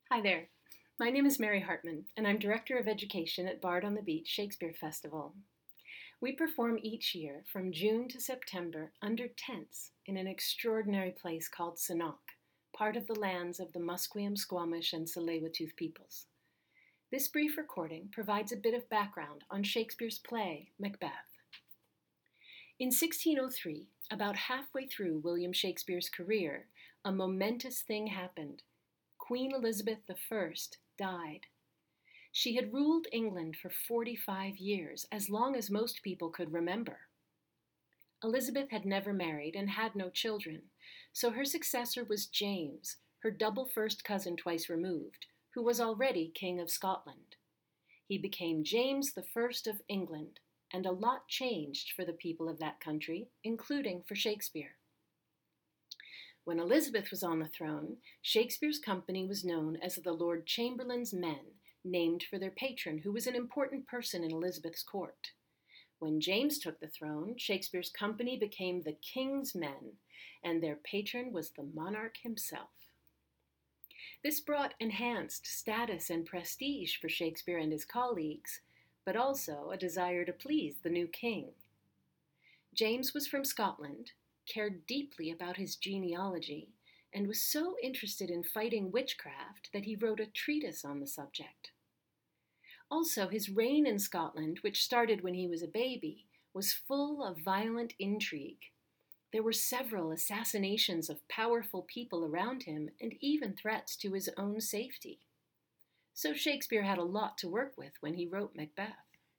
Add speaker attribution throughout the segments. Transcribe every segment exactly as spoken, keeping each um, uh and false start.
Speaker 1: Hi there. My name is Mary Hartman, and I'm Director of Education at Bard on the Beach Shakespeare Festival. We perform each year from June to September under tents in an extraordinary place called Sanok, part of the lands of the Musqueam, Squamish, and Tsleil-Waututh peoples. This brief recording provides a bit of background on Shakespeare's play, Macbeth. In sixteen oh three, about halfway through William Shakespeare's career, a momentous thing happened. Queen Elizabeth the First died. She had ruled England for forty-five years, as long as most people could remember. Elizabeth had never married and had no children, so her successor was James, her double first cousin twice removed, who was already King of Scotland. He became James the First of England, and a lot changed for the people of that country, including for Shakespeare. When Elizabeth was on the throne, Shakespeare's company was known as the Lord Chamberlain's Men, named for their patron, who was an important person in Elizabeth's court. When James took the throne, Shakespeare's company became the King's Men, and their patron was the monarch himself. This brought enhanced status and prestige for Shakespeare and his colleagues, but also a desire to please the new king. James was from Scotland, cared deeply about his genealogy, and was so interested in fighting witchcraft that he wrote a treatise on the subject. Also, his reign in Scotland, which started when he was a baby, was full of violent intrigue. There were several assassinations of powerful people around him and even threats to his own safety. So Shakespeare had a lot to work with when he wrote Macbeth.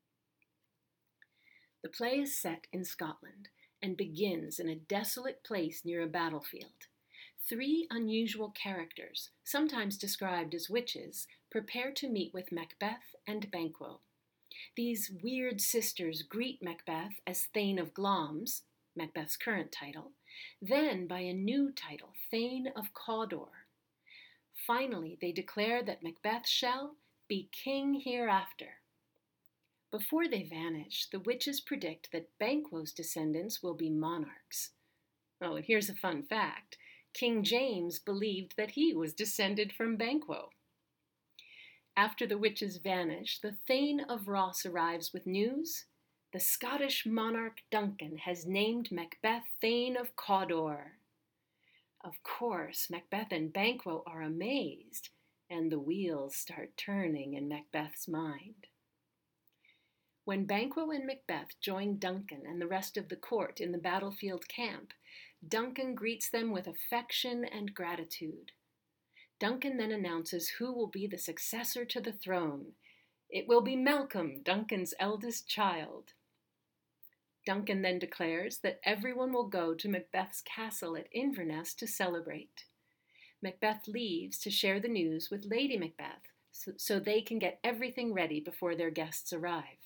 Speaker 1: The play is set in Scotland and begins in a desolate place near a battlefield. Three unusual characters, sometimes described as witches, prepare to meet with Macbeth and Banquo. These weird sisters greet Macbeth as Thane of Glamis, Macbeth's current title, then by a new title, Thane of Cawdor. Finally, they declare that Macbeth shall be king hereafter. Before they vanish, the witches predict that Banquo's descendants will be monarchs. Oh, and here's a fun fact. King James believed that he was descended from Banquo. After the witches vanish, the Thane of Ross arrives with news. The Scottish monarch Duncan has named Macbeth Thane of Cawdor. Of course, Macbeth and Banquo are amazed, and the wheels start turning in Macbeth's mind. When Banquo and Macbeth join Duncan and the rest of the court in the battlefield camp, Duncan greets them with affection and gratitude. Duncan then announces who will be the successor to the throne. It will be Malcolm, Duncan's eldest child. Duncan then declares that everyone will go to Macbeth's castle at Inverness to celebrate. Macbeth leaves to share the news with Lady Macbeth so, so they can get everything ready before their guests arrive.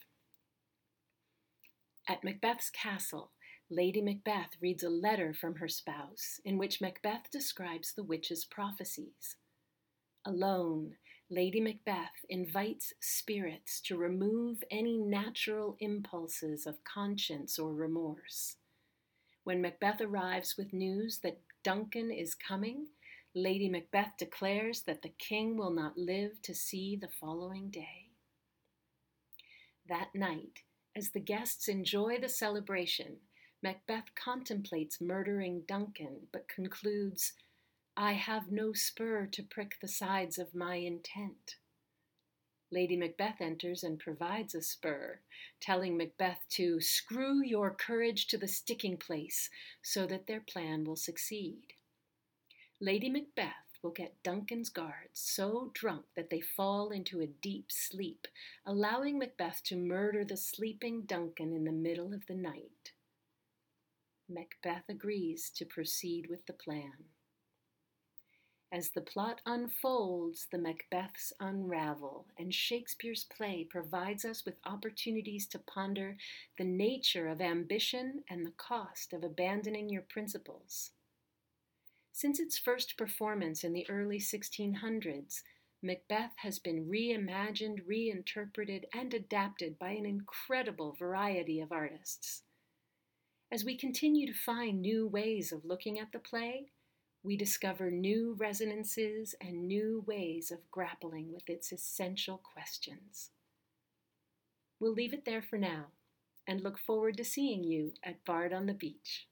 Speaker 1: At Macbeth's castle, Lady Macbeth reads a letter from her spouse in which Macbeth describes the witch's prophecies. Alone, Lady Macbeth invites spirits to remove any natural impulses of conscience or remorse. When Macbeth arrives with news that Duncan is coming, Lady Macbeth declares that the king will not live to see the following day. That night, as the guests enjoy the celebration, Macbeth contemplates murdering Duncan, but concludes, "I have no spur to prick the sides of my intent." Lady Macbeth enters and provides a spur, telling Macbeth to screw your courage to the sticking place so that their plan will succeed. Lady Macbeth will get Duncan's guards so drunk that they fall into a deep sleep, allowing Macbeth to murder the sleeping Duncan in the middle of the night. Macbeth agrees to proceed with the plan. As the plot unfolds, the Macbeths unravel, and Shakespeare's play provides us with opportunities to ponder the nature of ambition and the cost of abandoning your principles. Since its first performance in the early sixteen hundreds, Macbeth has been reimagined, reinterpreted, and adapted by an incredible variety of artists. As we continue to find new ways of looking at the play, we discover new resonances and new ways of grappling with its essential questions. We'll leave it there for now and look forward to seeing you at Bard on the Beach.